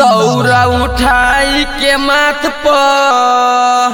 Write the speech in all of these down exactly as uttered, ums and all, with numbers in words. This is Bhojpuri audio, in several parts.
दौरा उठाई के माथ पर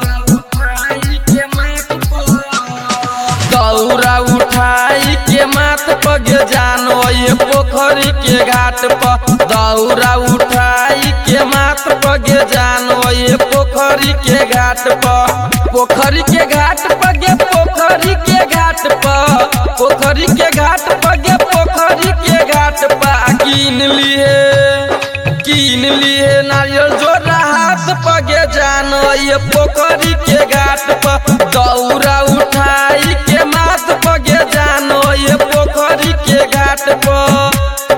दौरा उठाई के माथ पर गे जानो ये पोखरी के घाट पर दौरा उठाई के माथ पर गे जानो ये पोखरी के घाट पर पोखरी के घाट पर गे पोखरी के घाट पर पोखरी के घाट पर गे पोखरी के घाट पर कीन लिए कीन लिए नारियल जोड़ा हाथ पर गे जानो ये पोखरी के घाट पर दौरा उठाई के माथ पर गे जानो ये पोखरी के घाट पर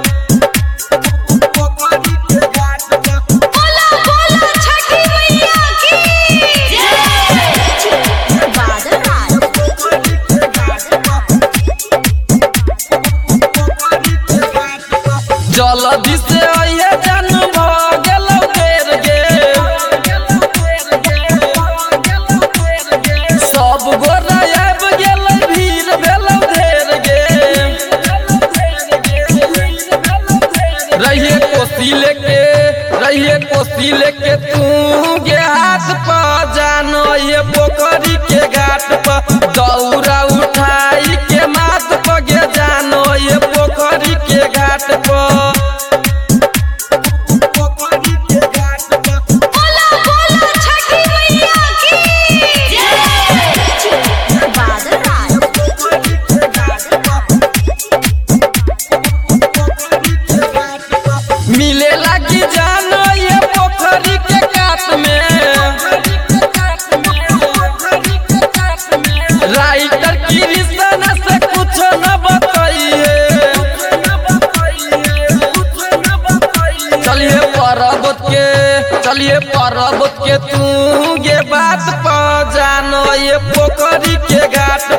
जल्दी से आइए जन भगल देर गे सब गोरा आब गेल भीड़ भेल ढेर गे रहिए कोसी लेके रहिए कोसी लेके तू गे हाथ पर जानो ये पोखरी के घाट पर दौरा उठाई के माथ पर गे जानो ये पोखरी के घाट पर मिले लगी जानो ये पोखरी के काट में राइटर की रिश्ता से कुछ न बताइए चलिए पर्वत के चलिए पर्वत के तू ये बात पर जानो ये पोखरी के घाट